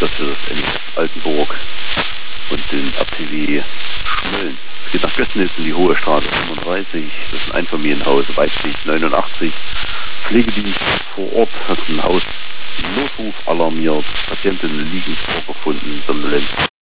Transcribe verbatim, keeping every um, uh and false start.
das für das N E F Altenburg und den R T W Schmölln. Es geht nach Götznitz in die Hohe Straße fünfunddreißig, das ist ein Einfamilienhaus, Weitsicht neunundachtzig, Pflegedienst vor Ort, hat ein Haus Notruf alarmiert, Patientinnen liegen vorgefunden, Somnolenz